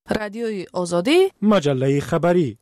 رادیوی آزادی، مجله خبری.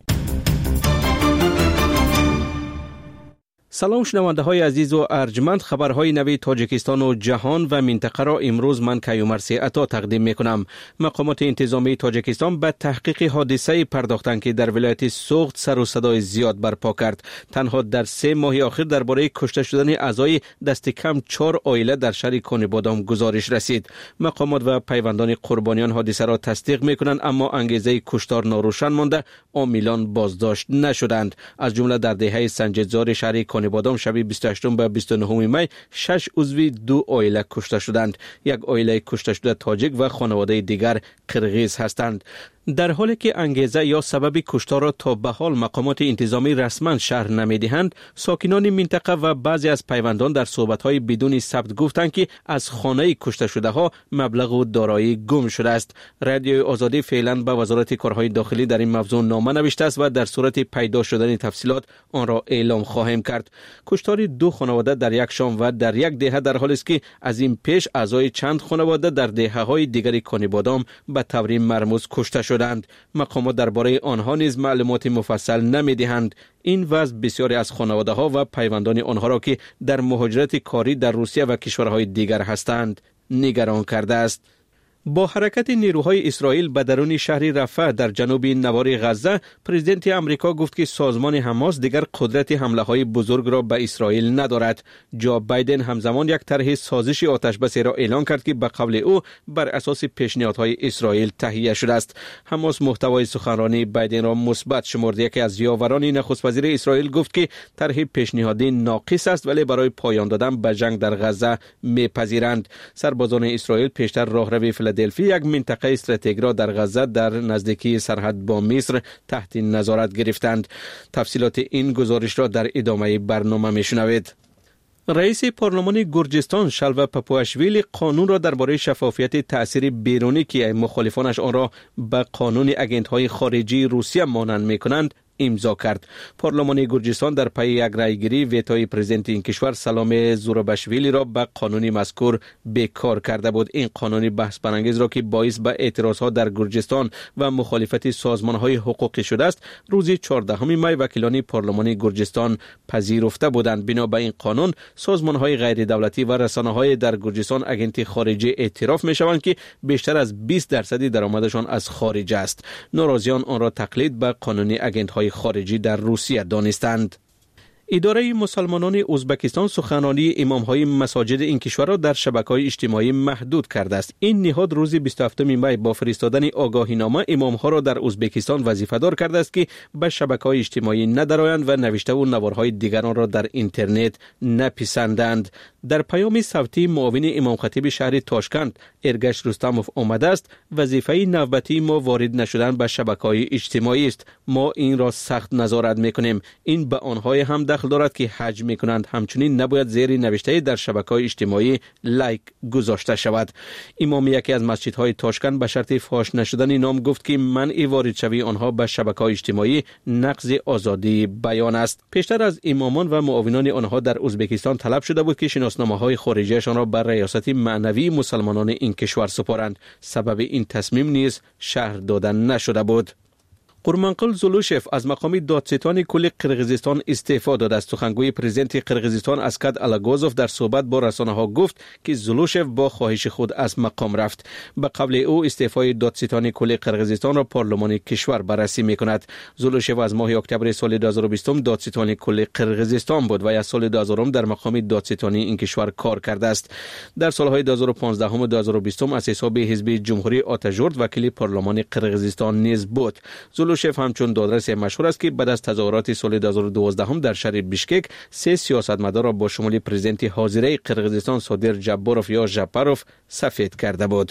سلام شنونده های عزیز و ارجمند، خبرهای نوی تاجیکستان و جهان و منطقه را امروز من کیومرثی عطا تقدیم می کنم. مقامات انتظامی تاجیکستان به تحقیق حادثه پرداختند که در ولایت سوغد سر و صدای زیاد برپا کرد. تنها در 3 ماه اخیر درباره کشته شدن اعضای دست کم 4 عائله در شهر کانیبادام گزارش رسید. مقامات و پیوندان قربانیان حادثه را تصدیق می کنند، اما انگیزه کشتار ناروشن مانده، عاملان بازداشت نشدند. از جمله در دهه سنجدزار شهر کانیبادام شب 28 به 29 می 6 عضو 2 عائله کشته شدند. یک عائله کشته شده تاجیک و خانواده دیگر قرغیز هستند. در حالی که انگیزه یا سبب کشتار را تا به حال مقامات انتظامی رسما شرح نمی‌دهند، ساکنان منطقه و بعضی از پیوندان در صحبت‌های بدون ثبت گفتند که از خانه کشته شده ها مبلغ و دارایی گم شده است. رادیوی آزادی فعلا به وزارت کارهای داخلی در این موضوع نامه نوشته است و در صورت پیدا شدن تفصیلات آن را اعلام خواهیم کرد. کشتار 2 خانواده در یک شام و در یک دهه در حالی است که از این پیش اعضای چند خانواده در دهه‌های دیگر کانیبادام به طور مرموز کشته شدند. مقامات درباره آنها نیز معلومات مفصل نمی‌دهند. این وضع بسیاری از خانواده‌ها و پیوندان آنها را که در مهاجرت کاری در روسیه و کشورهای دیگر هستند نگران کرده است. با حرکت نیروهای اسرائیل به درون شهر رفح در جنوب نوار غزه، پرزیدنت امریکا گفت که سازمان حماس دیگر قدرت حمله‌های بزرگ را به اسرائیل ندارد. جو بایدن همزمان یک طرح سازش آتش‌بسی را اعلان کرد که به قول او بر اساس پیشنهادهای اسرائیل تهیه شده است. حماس محتوای سخنرانی بایدن را مثبت شمرد. یکی از یاوران نخست وزیر اسرائیل گفت که طرح پیشنهادی ناقص است ولی برای پایان دادن به جنگ در غزه می‌پذیرند. سربازان اسرائیل پیشتر راهروی فیلادلفی، یک منطقه استراتژیک را در غزه در نزدیکی سرحد با مصر تحت نظارت گرفتند. تفصیلات این گزارش را در ادامه برنامه میشنوید. رئیس پارلمان گرجستان شلوا پاپواشویلی قانون را درباره شفافیت تأثیر بیرونی که مخالفانش آن را به قانون اگنت‌های خارجی روسیه مانند می‌کنند امضا کرد. پارلمان گرجستان در پی یک رأیگیری ویتوی پرزیدنت این کشور سلام زوراباشویلی را به قانون مذکور بیکار کرده بود. این قانون بحث برانگیز را که باعث به اعتراضها در گرجستان و مخالفت سازمان‌های حقوقی شده است، روز 14 می وکیلان پارلمان گرجستان پذیرفته بودند. بنا به این قانون سازمان‌های غیر دولتی و رسانه‌های در گرجستان اگنت خارجی اعتراف می‌شوند که بیشتر از 20% درآمدشان از خارج است. ناراضیان آن را تقلید به قانون اگنت‌های خارجی در روسیه دانستند. اداره مسلمانان ازبکستان سخنرانی امام‌های مساجد این کشور را در شبکه‌های اجتماعی محدود کرده است. این نهاد روز 27 می با فرستادن آگاهینامه امام‌ها را در ازبکستان وظیفه‌دار کرده است که به شبکه‌های اجتماعی ندرآیند و نوشته و نوارهای دیگران را در اینترنت نپسندند. در پیام صوتی معاون امام خطیب شهر تاشکند ارگش رستموف آمده است: وظیفه نوبتی ما وارد نشدن به شبکه‌های اجتماعی است. ما این را سخت نظارت می‌کنیم. این به آنهای هم دخل دارد که حج می‌کنند. همچنین نباید زیر نوشته در شبکه‌های اجتماعی لایک گذاشته شود. امام یکی از مسجدهای تاشکند به شرط فاش نشدن نام گفت که منع وارد شوی آنها به شبکه‌های اجتماعی نقض آزادی بیان است. پیشتر از امامان و معاونان آنها در ازبکستان طلب شده بود که شناسنامه‌های خارجیشان را بر ریاست معنوی مسلمانان این کشور سپارند. سبب این تصمیم نیز شرح داده نشده بود. قورمانقل زولوشف از مقام دادستان کل قرقیزستان استعفا داده است. سخنگوی پرزیدنت قرقیزستان اسکد الاگوزوف در صحبت با رسانه‌ها گفت که زولوشف با خواهش خود از مقام رفت. به قبل او استعفای دادستان کل قرقیزستان را پارلمان کشور بررسی می‌کند. زولوشف از ماه اکتبر سال 2020 دادستان کل قرقیزستان بود و از سال 2000 در مقام دادستانی این کشور کار کرده است. در سال‌های 2015 و 2020 از حساب حزب جمهوری آتاژورد وکیل پارلمان قرقیزستان نیز بود. زولوشف همچون دادرس مشهور است که بعد از تظاهرات سال 2012 در شهر بیشکک 3 سیاستمدار را با شمول پرزیدنت حاضره قرقیزستان صادر جباروف یا ژاپاروف سفید کرده بود.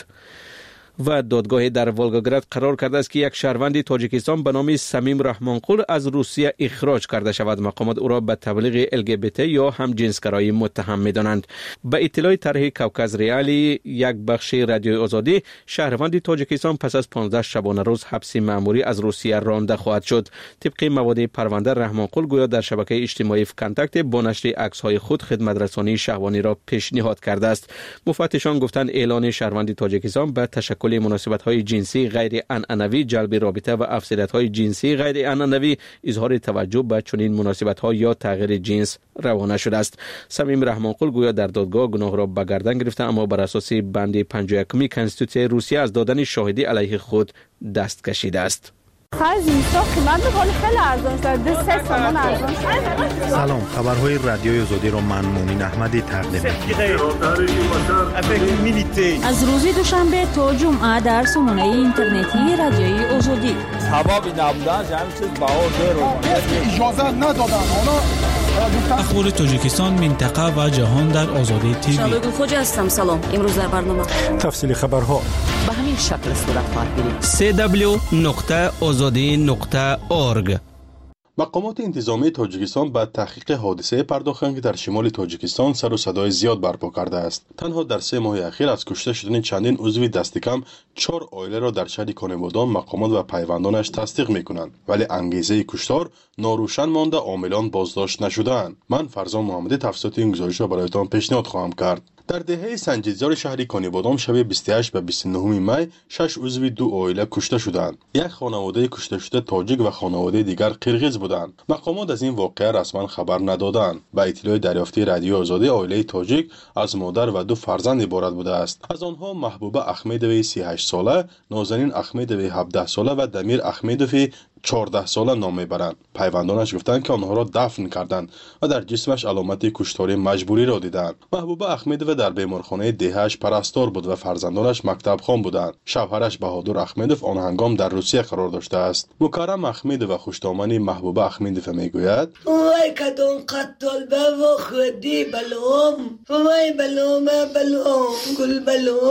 و دادگاه در ولگاگراد قرار کرده است که یک شهروند تاجیکستان به نام سمیم رحمانقول از روسیه اخراج کرده شود. مقامات او را به تبلیغ LGBT یا همجنسگرایی متهم می‌دانند. به اطلاع طرح کوکاز ریالی یک بخش رادیوی آزادی، شهروند تاجیکستان پس از 15 شبانه روز حبس مأموری از روسیه رانده خواهد شد. طبق مواد پرونده رحمانقول گویا در شبکه اجتماعی کانتاکت با نشر عکس‌های خود خدمت‌رسانی شهوانی را پیشنهاد کرده است. مفتشان گفتند اعلان شهروند تاجیکستان به تشکل تشکل مناسبت‌های جنسی غیر عنعنوی، جلب رابطه و افسردت‌های جنسی غیر عنعنوی، اظهار توجه به چنین مناسبت‌ها یا تغییر جنس روانه شده است. صمیم رحمانقل گویا در دادگاه گناه را به گردن گرفته، اما بر اساس بند 51 کنستیتوسیون روسیه از دادن شاهدی علیه خود دست کشیده است. سلام، خبرهای رادیوی آزادی را من مومن احمدی تقدیم می‌کنم. از روز دوشنبه تا جمعه در سامانه اینترنتی رادیوی آزادی. سببی نبودن همین چیز اجازه ندادن. اخبار تاجیکستان، منطقه و جهان در آزادی تیوی. شالوگل خوجا هستم. سلام. امروز در برنامه تفصیل خبرها به همین شکل صورت خواهد گرفت. www.azadi.org. مقامات انتظامی تاجیکستان به تحقیق حادثه پرداختند که در شمال تاجیکستان سر و صدای زیاد برپا کرده است. تنها در 3 ماه اخیر از کشته شدن چندین عضو دست کم 4 عائله را در شهر کانبادان مقامات و پیوندانش تصدیق می‌کنند، ولی انگیزه کشتار ناروشن مانده، عاملان بازداشت نشده‌اند. من فرزان محمدی تفصیلات این گزارش را برایتان پیشنهاد خواهم کرد. در دهه سنجیدزار شهر کانبادان شب 28 و 29 می 6 عضو 2 عائله کشته شدند. یک خانواده کشته شده تاجیک و خانواده دیگر قرقیز بودند. مقامات از این واقعه رسما خبر ندادند. با اطلاع دریافتی رادیو آزادی، عائله تاجیک از مادر و 2 فرزند عبارت بوده است. از آنها محبوبه احمدوی 38 ساله، نازنین احمدوی 17 ساله و دمیر احمدوی 14 ساله نام میبرند. پیوندانش گفتند که آنها را دفن کردند و در جسمش علامت کشتاری مجبوری را دیدند. محبوبه احمدوی در بیمارخانه دهه‌اش پرستار بود و فرزندانش مکتب خوان بودند. شوهرش بهادر احمدوف آن هنگام در روسیه قرار داشته است. مکرم احمدوف و خوشدامنی محبوبه احمدوف میگوید: وای کدوم قتل بابا خودی بلوم، وای بلوم بلوم گل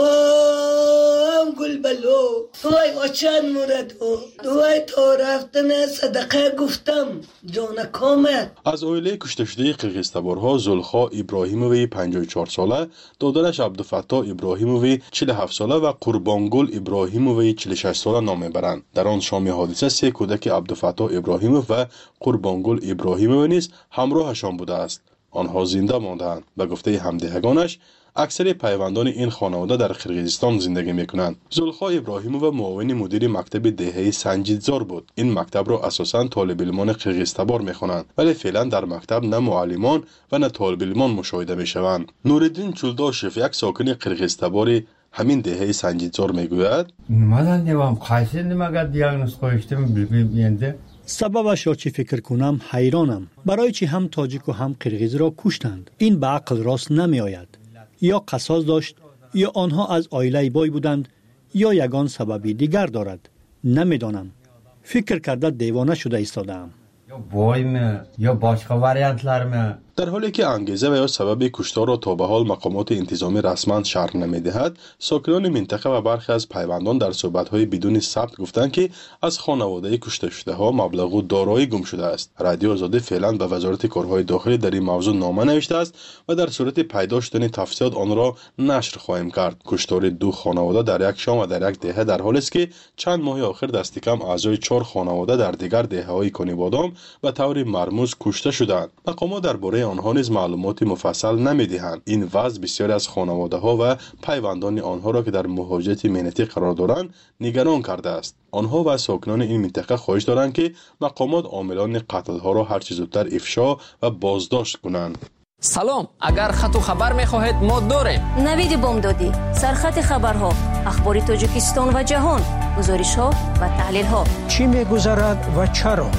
بلوم گل بلوم، وای وچن مردو، وای تو رفتن صدقه گفتم جان کامت. از عائله کشته شده قرقیزتبارها زلخا ابراهیموی 54 ساله، دادرش عبدالفتاح ابراهیموی 47 ساله و قربانگل ابراهیموی 46 ساله نام میبرند. در آن شام حادثه 3 کودک عبدالفتاح ابراهیمو و قربانگل ابراهیموی نیز همراهشان بوده است. آنها زنده ماندند. به گفته همدهگانش اکثر پیوندان این خانواده در قرقیزستان زندگی میکنند. زلخا ابراهیمو و معاون مدیر مکتب دهه سنجیدزار بود. این مکتب را اساساً طالب علمان قرقیزتبار میخوانند، ولی فعلا در مکتب نه معلمان و نه طالب علمان مشاهده میشوند. نوردین چولداشف، یک ساکن قرقیزتباری همین دهه سنجیدزار میگوید: من دیوام قایسی نماگه دیاگنوز کوشتم ببینده. سببش را چی فکر کنم حیرانم. برای چی هم تاجیک و هم قرقیز را کشتند؟ این به عقل راست نمی آید. یا قصاص داشت، یا آنها از عائله بای بودند، یا یگان سببی دیگر دارد. نمیدانم. فکر کرده دیوانه شده ایستادم. یا بایمه یا باشقه واریانتلرمه. در حالی که انگیزه و یا سبب کشتار را تا به حال مقامات انتظامی رسما شرح نمی‌دهد، ساکنان منطقه و برخی از پیوندان در صحبت‌های بدون ثبت گفتند که از خانواده کشته شده‌ها مبلغ دارایی گم شده است. رادیو آزادی فعلا به وزارت کارهای داخلی در این موضوع نامه نوشته است و در صورت پیدا شدن تفصیلات آن را نشر خواهیم کرد. کشتار 2 خانواده در یک شام و در یک دهه در حالی است که چند ماه آخر دست کم اعضای 4 خانواده در دیگر دهه‌های کانبادان به طور مرموز کشته شدند. مقامات درباره آنها نیز معلومات مفصل نمی‌دهند. این وضع بسیاری از خانواده‌ها و پیوندان آنها را که در مهاجرت مهنتی قرار دارند نگران کرده است. آنها و ساکنان این منطقه خواهش دارند که مقامات عاملان قتل‌ها را هر چه زودتر افشا و بازداشت کنند. سلام، اگر خط و خبر می‌خواهید ما داریم. نوید بامدادی، سرخط خبرها، اخبار تاجیکستان و جهان، گزارش‌ها و تحلیل‌ها. چی می‌گذرد و چرا؟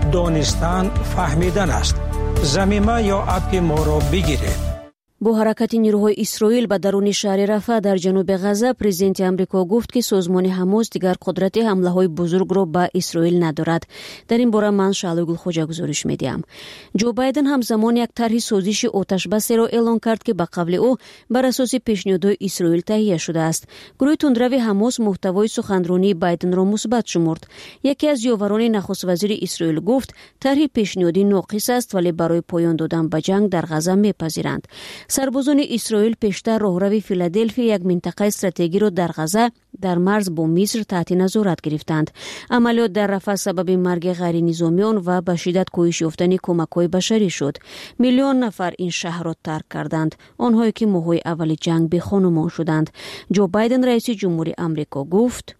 دانستن فهمیدن است. زمینه یا اپ ما را بگیرید. با حرکت نیروهای اسرائیل به درون شهر رفح در جنوب غزه، پرزیدنت آمریکا گفت که سازمان حماس دیگر قدرت حمله های بزرگ را به اسرائیل ندارد. در این باره من شالوگل خوجا گزارش میدیم. جو بایدن همزمان یک طرح سازش آتش بس را اعلان کرد که به قبل او بر اساس پیشنهادهای اسرائیل تهیه شده است. گروه تندرو حماس محتوای سخنرانی بایدن را مثبت شمرد. یکی از یاوران نخست وزیر اسرائیل گفت طرح پیشنهادی ناقص است ولی برای پایان دادن به جنگ در غزه میپذیرند. سربازان اسرائیل پیشتر راهروی فیلادلفی یک منطقه استراتژیکی را در غزه در مرز با مصر تحت نظارت گرفتند. عملیات در رفح سبب مرگ غیر نظامیان و به شدت کاهش یافتن کمک‌های بشری شد. میلیون نفر این شهر را ترک کردند، آنهایی که ماه‌های اول جنگ به خانمان شدند. جو بایدن رئیس جمهوری آمریکا گفت: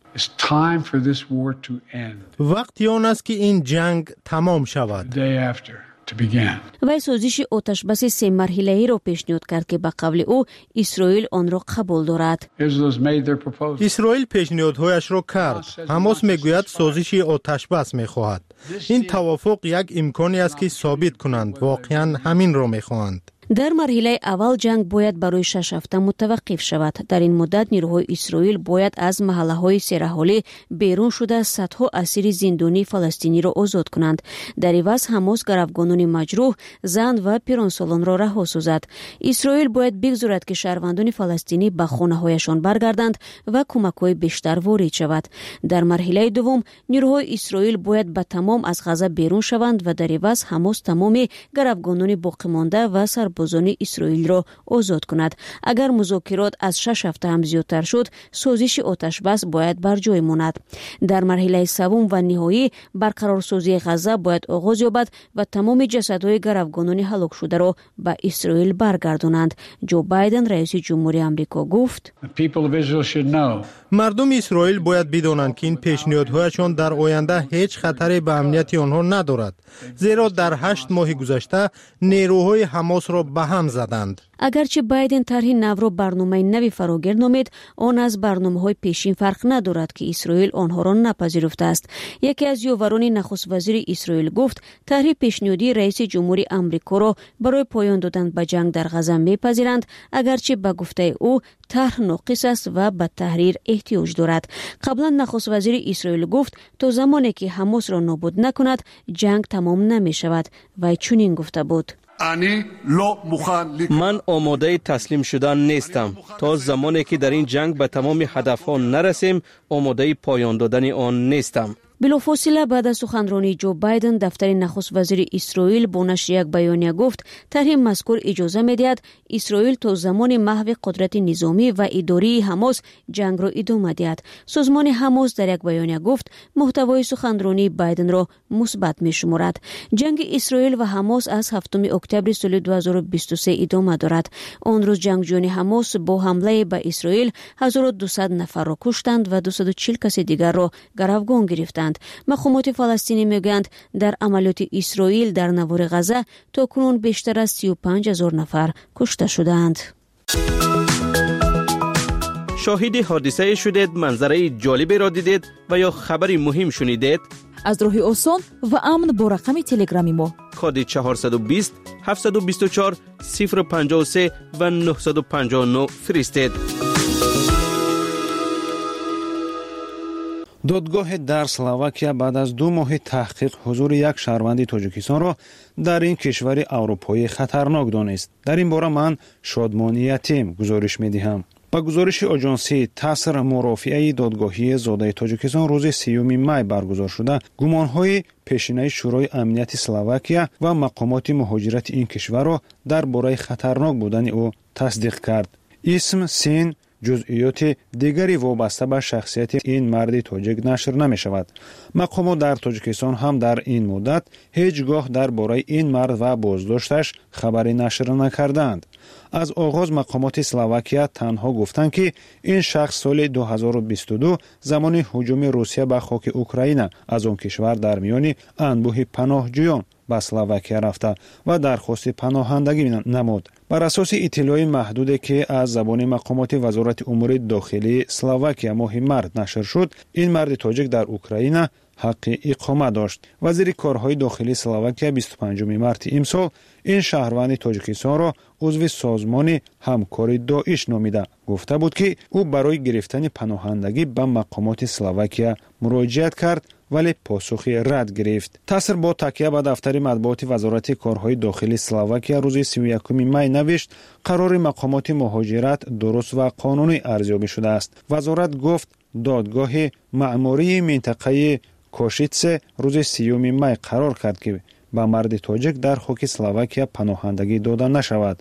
وقتی آن است که این جنگ تمام شود. و سازش آتش بس 3 مرحله‌ای را پیشنهاد کرد که به قول او اسرائیل آن را قبول دارد. اسرائیل پیشنهادهایش را کرد. حماس میگوید سازش آتش بس میخواهد. این توافق یک امکانی است که ثابت کنند واقعا همین را میخواهند. در مرحله اول جنگ باید برای 6 هفته متوقف شود. در این مدت نیروهای اسرائیل باید از محله‌های سرحالی بیرون شده صدها اسیر زندانی فلسطینی را آزاد کنند. در عوض حماس گروگانان مجروح، زن و پیرانسالان را رها سازد. اسرائیل باید بگذارد که شهروندان فلسطینی به خانه‌هایشان برگردند و کمک‌های بیشتر وارد شود. در مرحله دوم نیروهای اسرائیل باید به تمام از غزه بیرون شوند و در عوض حماس تمام گروگانان باقی مانده و سربازان اسرائیل را آزاد کند. اگر مذاکرات از 6 هفته هم زیادتر شد، سازش آتش بس باید بر جای ماند. در مرحله سوم و نهایی برقرارسازی غزه باید آغاز یابد و تمام جسدهای گروگانان هلاک شده را به اسرائیل برگردانند. جو بایدن رئیس جمهوری آمریکا گفت: مردم اسرائیل باید بدانند که این پیشنهادهایشان در آینده هیچ خطری به امنیت آنها ندارد، زیرا در 8 ماه گذشته نیروهای حماس را به هم زدند. اگرچه بایدن طرح نو را برنامه نوی فراگیر نامید، آن از برنامه‌های پیشین فرق ندارد که اسرائیل آنها را نپذیرفته است. یکی از یاوران نخست وزیر اسرائیل گفت طرح پیشنهادی رئیس جمهوری آمریکا را برای پایان دادن به جنگ در غزه میپذیرند، اگرچه به گفته او طرح ناقص است و به تحریر احتیاج دارد. قبلا نخست وزیر اسرائیل گفت تا زمانی که حماس را نابود نکند جنگ تمام نمی شود و چنین گفته بود: من آماده تسلیم شدن نیستم. تا زمانی که در این جنگ به تمام هدفها نرسیم آماده پایان دادن آن نیستم. بلافاصله بعد از سخنرانی جو بایدن دفتر نخست وزیر اسرائیل با نشر یک بیانیه گفت طرح مذکور اجازه می‌دهد اسرائیل تا زمان محو قدرت نظامی و اداری حماس جنگ را ادامه دهد. سازمان حماس در یک بیانیه گفت محتوای سخنرانی بایدن را مثبت می‌شمارد. جنگ اسرائیل و حماس از 7 اکتبر سال 2023 ادامه دارد. آن روز جنگجویان حماس با حمله به اسرائیل 1200 نفر را کشتند و 240 کس دیگر را گروگان گرفتند. مقامات فلسطینی میگویند در عملیات اسرائیل در نوار غزه تاکنون بیشتر از 35,000 نفر کشته شدند. شاهد حادثه شدید، منظره جالبی را دیدید و یا خبری مهم شنیدید؟ از راه آسان و امن با رقم تلگرامی ما کد 420 724 053 و 959 فرستید. دادگاه در سلواکیا بعد از 2 ماه تحقیق حضور یک شهروند تاجیکستان را در این کشور اروپایی خطرناک دانست. در این باره من شادمانی یتیم گزارش می‌دهم. با گزارش آژانسی تاثر مرافعه دادگاهی زاده تاجیکستان روز 30 می برگزار شده، گمانهای پیشینه شورای امنیت سلواکیا و مقامات مهاجرت این کشور را درباره خطرناک بودن او تصدیق کرد. اسم، سن، جزئیات دیگری وابسته به شخصیت این مرد تاجیک نشر نمی شود. مقامات در تاجیکستان هم در این مدت هیچگاه درباره این مرد و بازداشتش خبری نشر نکردند. از آغاز مقامات سلواکیا تنها گفتند که این شخص سال 2022 زمان هجوم روسیه به خاک اوکراین از آن کشور در میان انبوه پناهجویان به سلواکیا رفته و درخواست پناهندگی نمود. بر اساس اطلاع محدودی که از زبان مقامات وزارت امور داخلی سلواکیا ماه مارس نشر شد، این مرد تاجیک در اوکراین حق اقامت داشت. وزیر کارهای داخلی سلواکیا 25 مارس امسال این شهروند تاجیکستان را عضو سازمان همکاری داعش نامیده. گفته بود که او برای گرفتن پناهندگی به مقامات سلواکیا مراجعت کرد ولی پاسخی رد گرفت. تاثر با تکیه به دفتر مطبوعات وزارت کارهای داخلی سلواکیا روز 31 می نوشت قرار مقامات مهاجرت درست و قانونی ارزیابی شده است. وزارت گفت دادگاه مأموری منطقه کوشیتس روز 30 می قرار کرد که به مرد تاجیک در خاک سلواکیا پناهندگی داده نشود.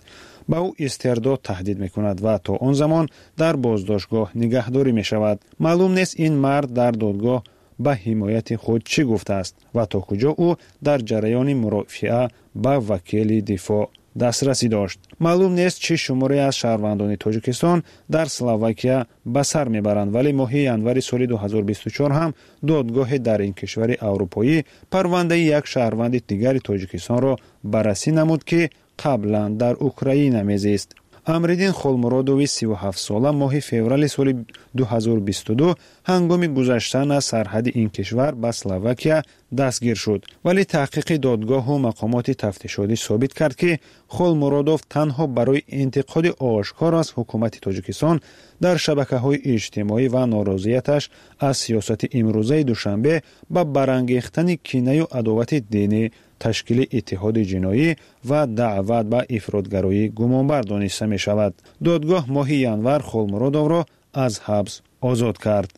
به او استرداد تهدید میکند و تا آن زمان در بازداشتگاه نگهداری میشود. معلوم نیست این مرد در دادگاه به حمایت خود چی گفته است و تا کجا او در جریان مرافعه به وکیل دفاع دسترسی داشت. معلوم نیست چه شماری از شهروندان تاجیکستان در اسلواکیه به سر میبرند، ولی ماه ینور سال 2024 هم دادگاه در این کشور اروپایی پرونده یک شهروند دیگر تاجیکستان را بررسی نمود که قبلا در اوکراین میزیست. امردین خولمرادوی 37 ساله ماه فوریه سال 2022 هنگام گذشتن از سرحد این کشور به اسلواکیه دستگیر شد، ولی تحقیق دادگاه و مقامات تفتیشاتی ثابت کرد که خولمرادوف تنها برای انتقاد آشکار از حکومت تاجیکستان در شبکه‌های اجتماعی و ناراضیتش از سیاست امروزه دوشنبه به برانگیختن کینه و عداوت دینی، تشکیل اتحاد جنایی و دعوت به افراطگرایی گمانبر دانسته می شود. دادگاه ماه ینور خولمرادوف را از حبس آزاد کرد.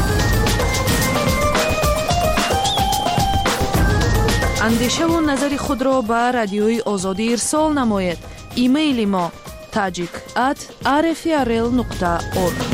اندیشه و نظر خود را به رادیوی آزادی ارسال نمایید. ایمیل ما tajik@rfrl.org.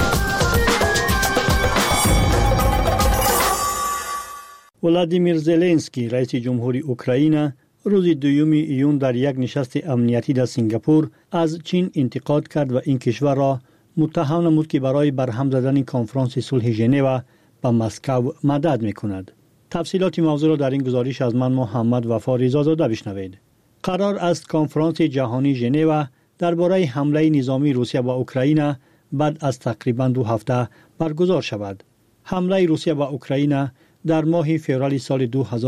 ولادیمیر زلنسکی رئیس جمهوری اوکراین روز 2 ایون در یک نشست امنیتی در سنگاپور از چین انتقاد کرد و این کشور را متهم نمود که برای برهم زدن کنفرانس صلح ژنو به مسکو مدد می‌کند. تفصیلات موضوع را در این گزارش از من محمد وفا رضازاده بشنوید. قرار است کنفرانس جهانی ژنو درباره حمله نظامی روسیه به اوکراین بعد از تقریباً 2 هفته برگزار شود. حمله روسیه به اوکراین در ماه فوریه سال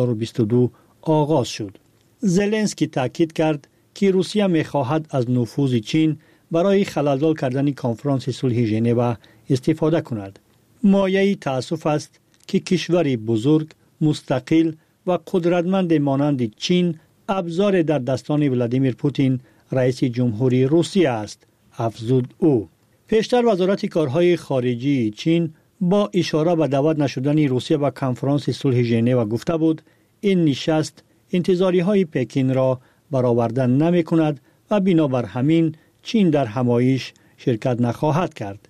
2022 آغاز شد. زلنسکی تاکید کرد که روسیه می‌خواهد از نفوذ چین برای خلل‌زا کردن کنفرانس صلح ژنو استفاده کند. مایه تأسف است که کشوری بزرگ، مستقل و قدرتمند مانند چین ابزار در دستان ولادیمیر پوتین رئیس جمهوری روسیه است، افزود او. پیشتر وزارت کارهای خارجی چین با اشاره به دعوت نشدن روسیه به کنفرانس صلح ژنو گفته بود این نشست انتظاری‌های پکین را برآورده نمی‌کند و بنابر همین چین در همایش شرکت نخواهد کرد.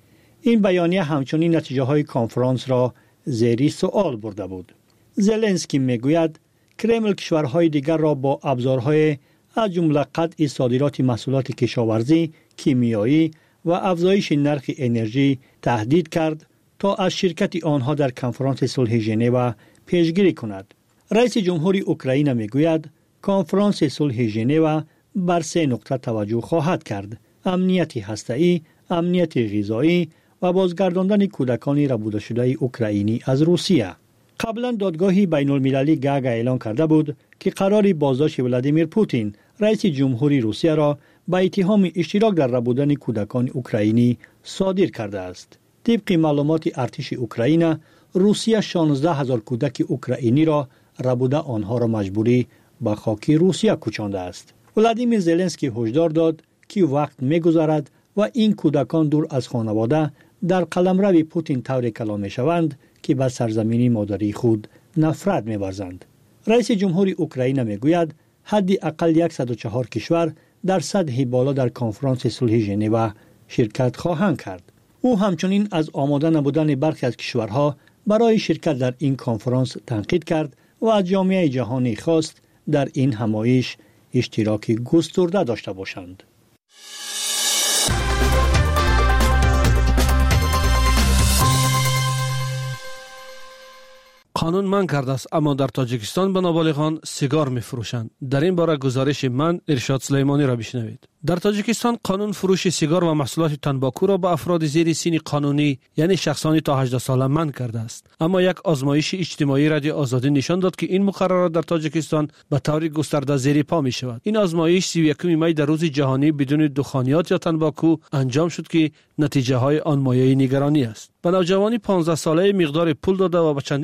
این بیانیه همچنین نتیجه‌های کنفرانس را زیر سوال برده بود. زلنسکی میگوید کرمل کشورهای دیگر را با ابزارهای از جمله قطع صادرات محصولات کشاورزی، کیمیایی و افزایش نرخ انرژی تهدید کرد تا از شرکت آنها در کنفرانس صلح ژنو پیشگیری کند. رئیس جمهوری اوکراین میگوید کنفرانس صلح ژنو بر 3 نقطه توجه خواهد کرد: امنیت هسته‌ای، امنیت غذایی و بازگرداندن کودکان ربوده شده اوکراینی از روسیه. قبلا دادگاهی بین المللی گاگ اعلان کرده بود که قرار بازداشت ولادیمیر پوتین رئیس جمهوری روسیه را به اتهام اشتراک در ربودن کودکان اوکراینی صادر کرده است. طبق معلومات ارتش اوکراین، روسیه 16,000 کودک اوکراینی را ربوده آنها را مجبوری به خاک روسیه کوچانده است. ولادیمیر زلنسکی هشدار داد که وقت می‌گذرد و این کودکان دور از خانواده در قلمرو پوتین طوری کلان می‌شوند که به سرزمین مادری خود نفرت می‌ورزند. رئیس جمهوری اوکراین میگوید حداقل 104 کشور در سطح بالا در کنفرانس صلح ژنو شرکت خواهند کرد. او همچنین از آماده نبودن برخی از کشورها برای شرکت در این کنفرانس تنقید کرد و از جامعه جهانی خواست در این همایش اشتراک گسترده داشته باشند. قانون من کرده است اما در تاجیکستان به نابالغان سیگار می‌فروشند. در این باره گزارش من ارشاد سلیمانی را بشنوید. در تاجیکستان قانون فروش سیگار و محصولات تنباکو را به افراد زیر سن قانونی یعنی شخصان تا 18 ساله منع کرده است. اما یک آزمایش اجتماعی رادیو آزادی نشان داد که این مقررات در تاجیکستان به طور گسترده زیر پا می شود. این آزمایش 31 می در روز جهانی بدون دخانیات یا تنباکو انجام شد که نتیجه های آن مایه نگرانی است. به نوجوانی 15 ساله مقدار پول داده و به چندین فروشگاه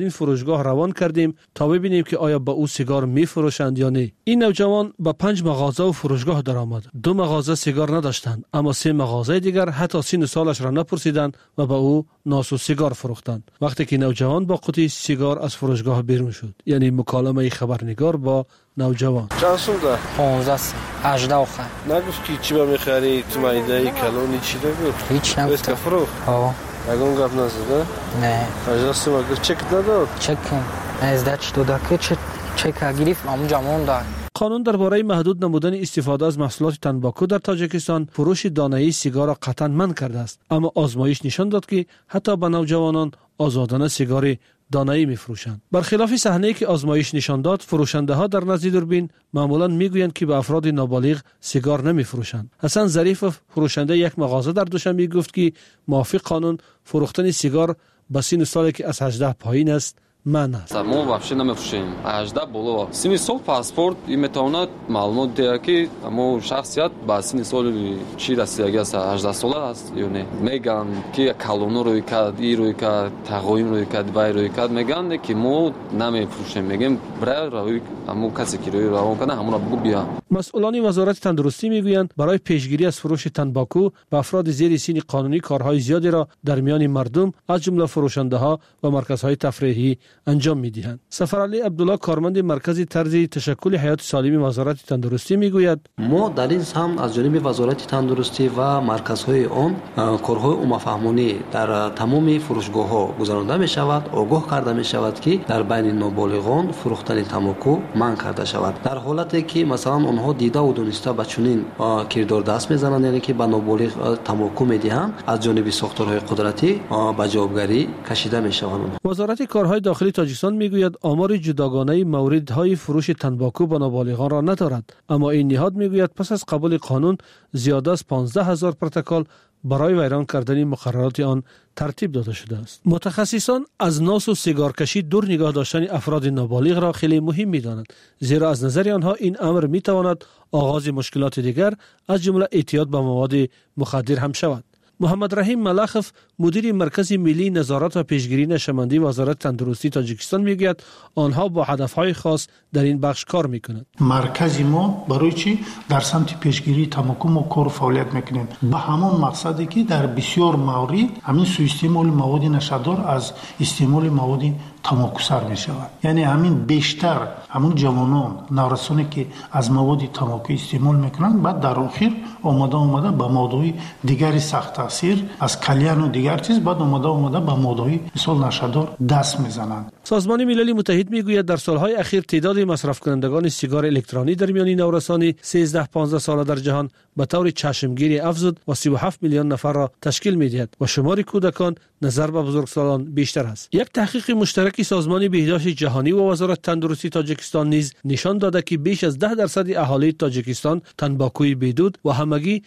فروشگاه روان کردیم تا ببینیم که آیا با او سیگار می‌فروشند یا نه. این نوجوان به 5 مغازه و فروشگاه درآمد. 2 مغازه سیگار نداشتند، اما 3 مغازه دیگر حتی سن سالش را نپرسیدند و به او ناس و سیگار فروختند. وقتی که نوجوان با قوطی سیگار از فروشگاه بیرون شد، یعنی مکالمه خبرنگار با نوجوان. چند سال ده؟ 15 18 آخر. نگفت که چی با میخری؟ تو مایده کلونی چی نگفت؟ هیچ نگفت. بس کفروخ؟ اگه گپ نزده؟ نه. 18 سال مگه چک نداد؟ چک از چی داد که چک گرفت همون جمعون داد. قانون درباره محدود نمودن استفاده از محصولات تنباکو در تاجیکستان فروش دانه‌ای سیگار را قطعاً منع کرده است، اما آزمایش نشان داد که حتی به نوجوانان آزادانه سیگار دانه‌ای می‌فروشند. برخلاف صحنه‌ای که آزمایش نشان داد، فروشنده‌ها در نزد دوربین معمولاً می‌گویند که به افراد نابالغ سیگار نمی‌فروشند. حسن ظریف، فروشنده یک مغازه در دوشنبه گفت که موافق قانون فروختن سیگار به سن سالی که از 18 پایین است من است. ما вообще نمی‌فروشیم. 18 بالا. سن سال پاسپورت میتواند معلومات دهد که اما شخصیت با سن سال چی رسیدگی است 18 ساله است یا نه. میگن که کالونو روی کرد، ای روی کرد، تقویم روی کرد، وای روی کرد، میگن که ما نمی‌فروشیم. میگیم برای روی اما کسی که روی روان کنه همون را بگو بیا. مسئولان وزارت تندرستی میگویند برای پیشگیری از فروش تنباکو به افراد زیر سن قانونی کارهای زیادی را در میان مردم از جمله فروشنده‌ها و مرکزهای تفریحی انجام می‌دهند. سفرعلی عبدالله کارمند مرکز طرز تشکل حیات سالم وزارت تندرستی میگوید ما در این هم از جانب وزارت تندرستی و مرکزهای آن کارهای عمومی در تمام فروشگاه‌ها گذرانده می‌شود، آگاه کرده می‌شود که در بین نابالغان فروختن تنباکو منع کرده شود. در حالتی که مثلا آنها دیده و دانسته به چنین کردار دست می‌زنند، یعنی که به نابالغ تنباکو می‌دهند، از جانب ساختارهای قدرتی به جوابگری کشیده می‌شوند. وزارت کارهای داخلی تاجیکستان میگوید آمار جداگانه موردهای فروش تنباکو به نابالغان را ندارد، اما این نهاد میگوید پس از قبول قانون زیاد از 15,000 پروتکل برای ویران کردن مقررات آن ترتیب داده شده است. متخصصان از ناس و سیگارکشی دور نگاه داشتن افراد نابالغ را خیلی مهم می‌دانند، زیرا از نظر آنها این امر می‌تواند آغاز مشکلات دیگر از جمله اعتیاد به مواد مخدر هم شود. محمد رحیم ملخف، مدیر مرکز ملی نظارت و پیشگیری نشمندی وزارت تندرستی تاجیکستان میگوید آنها با هدفهای خاص در این بخش کار میکنند. مرکز ما برای چی در سمت پیشگیری تنباکو ما کار و فعالیت میکنیم به همان مقصدی که در بسیار مورد همین سوء استعمال مواد نشادار از استعمال مواد تنباکو سر میشود. یعنی همین بیشتر همون جوانان نورسانی که از مواد تنباکو استعمال میکنند بعد در آخر اومده به موادهای دیگری سخت تاثیر از کلیان و دیگر چیز بعد اومده به موادهای مثل نشادار دست میزنند. سازمان ملل متحد میگوید در سالهای اخیر تعداد مصرف کنندگان سیگار الکترونی در میان نورسان 13-15 ساله در جهان به طور چشمگیری افزود و 37 میلیون نفر را تشکیل میدهد و شمار کودکان نظر به بزرگسالان بیشتر است. یک تحقیق مشترک سازمان بهداشت جهانی و وزارت تندرستی تاجیکستان نیز نشان داده که بیش از 10% اهالی تاجیکستان تنباکوی بدود و همگی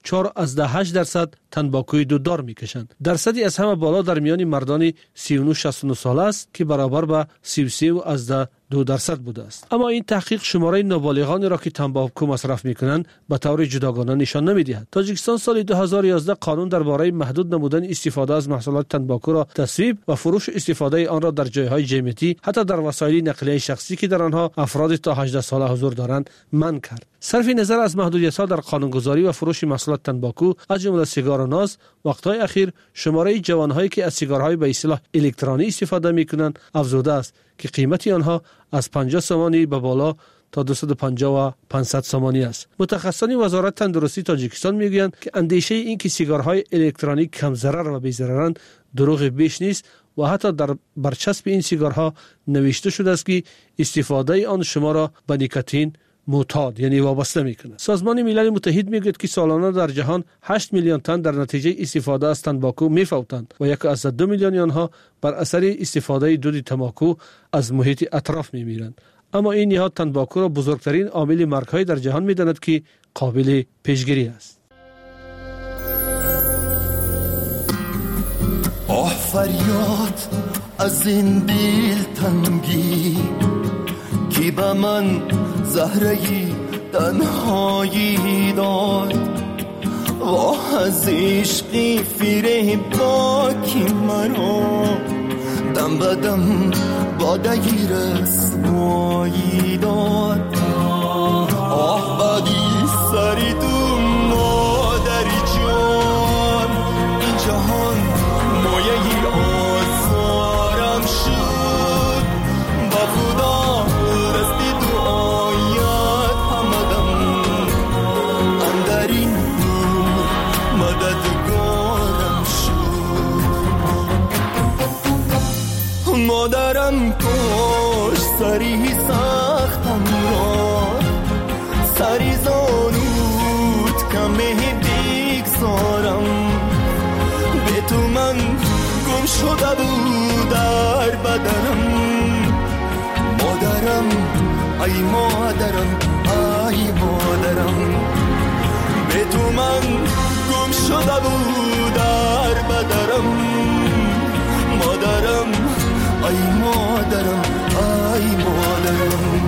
4.8% تنباکوی دوددار میکشند. درصدی از همه بالا در میان مردان 39-69 ساله است که برابر به 33.2% بوده است. اما این تحقیق شماره نابالغانی را که تنباکو مصرف میکنند به طور جداگانه نشان نمیدهد. تاجیکستان سال 2011 قانون درباره محدود نمودن استفاده از محصولات تنباکو را تصویب و فروش استفاده آن را در جایهای جمعیتی حتی در وسایل نقلیه شخصی که در آنها افراد تا 18 ساله حضور دارند منع کرد. صرف نظر از محدودیت‌ها در قانونگذاری و فروش محصولات تنباکو از جمله سیگار و ناز، وقت‌های اخیر شماره جوان‌هایی که از سیگارهای به اصطلاح الکترونی استفاده می‌کنند افزوده است که قیمت آنها از 50 سومانی به بالا تا 250 و 500 سومانی است. متخصصان وزارت تندرستی تاجیکستان میگویند که اندیشه این که سیگارهای الکترونیک کم ضرر و بی ضررند دروغ بیش نیست و حتی در برچسب این سیگارها نوشته شده است که استفاده آن شما را به نیکوتین معتاد یعنی وابسته میکنه. سازمان ملل متحد میگوید که سالانه در جهان 8 میلیون تن در نتیجه استفاده از تنباکو میفوتند و 1.2 میلیون آنها بر اثر استفاده دود تنباکو از محیط اطراف میمیرند. اما این نهاد تنباکو را بزرگترین عامل مرگ‌های در جهان میداند که قابل پیشگیری است. آه فریاد از این دل تنگی کی به من زهره‌ای تنهایی داد و از عشقی فریب با کی مرا دم بدم باده رسوایی داد آه بدی سری تو مادری جان این جهان مایه آزارم شد با خدا رستی دعایت همدم اندرین نور مددگارم شد مادرم کش سری سختم را سری زانود کمه بیگزارم به تو من گم شده بود در بدنم مادرم ای مادرم ای مادرم به تو من گم شده بود در بدنم مادرم ای مادرم ای مادرم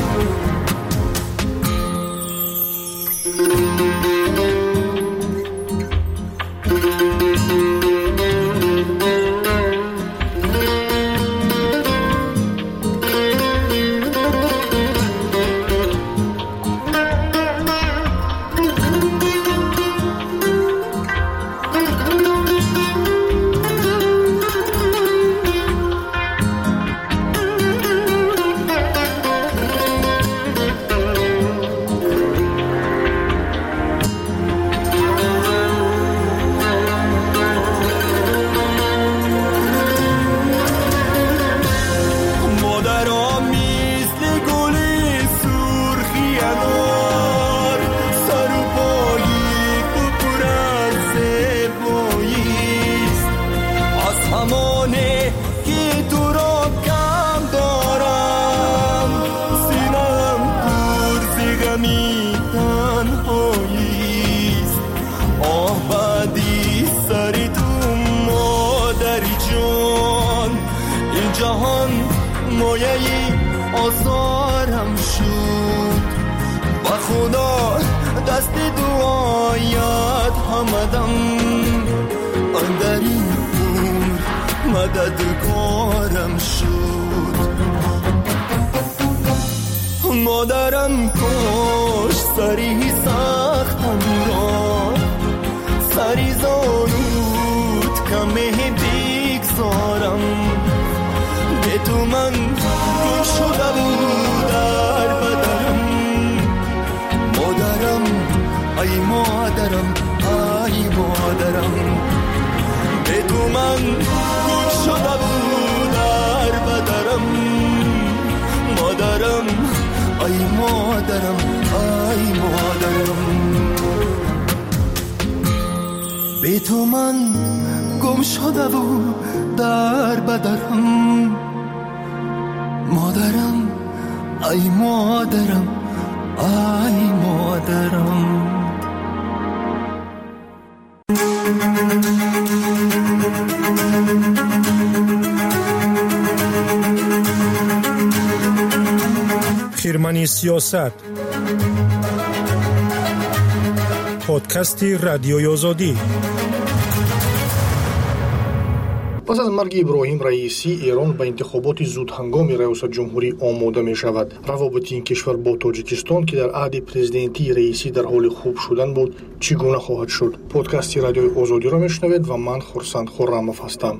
جهان مایه آزارم شد با خدا دست دعایت همدم اندرین عمر مددگارم شد مادرم کش سری سختم را سری زانود کمه بیگزارم به تو من گم شده بود در بدنم مادرم ای مادرم ای مادرم به تو من گم شده بود در بدنم مادرم ای مادرم ای مادرم به تو من گم شده بود در بدنم مادرم ای مادرم ای مادرم خیرمنی سیاست پادکستی رادیوی آزادی. پس از مرگ ابراهیم رئیسی ایران به انتخابات زودهنگام ریاست جمهوری آماده می شود. روابط این کشور با تاجیکستان که در عهد پرزیدنتی رئیسی در حال خوب شدن بود چگونه خواهد شد؟ پادکست رادیوی آزادی را میشنوید و من خورسند خرمов هستم.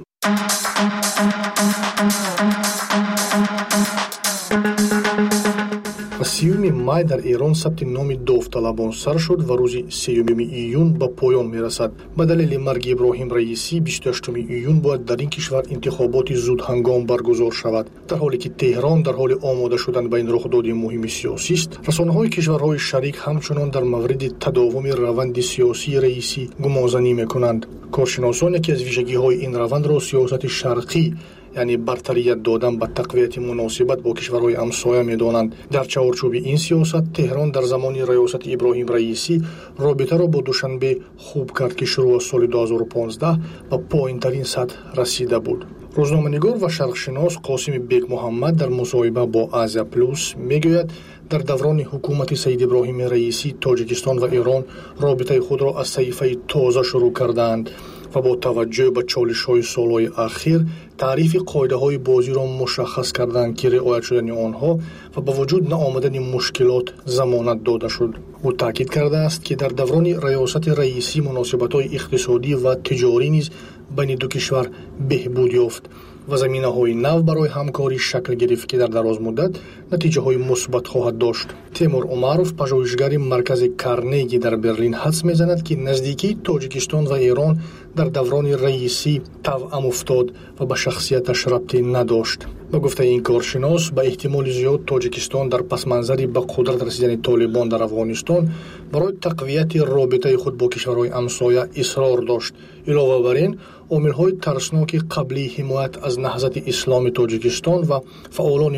سیومی مای در ایران ثبت نام داوطلبان سر شد و روز 3 ایون به پایان می رسد. به دلیل مرگ ابراهیم رئیسی 28 ایون باید در این کشور انتخابات زود هنگام برگزار شود. در حالی که تهران در حال آماده شدن به این رخداد مهم سیاسی است، رسانه‌های کشورهای شریک همچنان در مورد تداوم روند سیاسی رئیسی گمانزنی می‌کنند. کارشناسان که از ویژگی‌های این روند را سیاست شرقی یعنی برتریت دادن به تقویت مناسبت با کشورهای همسایه می‌دانند. در چارچوب این سیاست تهران در زمان ریاست ابراهیم رئیسی رابطه را با دوشنبه خوب کرد که شروع از سال 2015 به پایین‌ترین سطح رسیده بود. روزنامه‌نگار و شرقشناس قاسم بیگ محمد در مصاحبه با آزیا پلوس میگوید در دوران حکومت سید ابراهیم رئیسی تاجیکستان و ایران رابطه خود را از صحیفه تازه شروع کردند. و با توجه به چالش‌های سال‌های اخیر تعریف قاعده‌های بازی را مشخص کردند که رعایت شدن آنها و با وجود نآمدن مشکلات ضمانت داده شد. او تاکید کرده است که در دوران ریاست رئیسی مناسبت‌های اقتصادی و تجاری نیز بین دو کشور بهبود یافت و زمینه‌های نو برای همکاری شکل گرفت که در دراز مدت نتیجه‌های مثبت خواهد داشت. تیمور عمروف، پژوهشگر مرکز کارنگی در برلین، حدس می‌زند که نزدیکی تاجیکستان و ایران در دوران رئیسی توأم افتاد و به شخصیتش ربطی نداشت. به گفته این کارشناس، به احتمال زیاد تاجیکستان در پس‌منظر به قدرت رسیدن طالبان در افغانستان برای تقویت رابطه خود با کشورهای همسایه اصرار داشت. علاوه بر این، عامل‌های ترسناک قبلی حمایت از نهضت اسلامی تاجیکستان و فعالان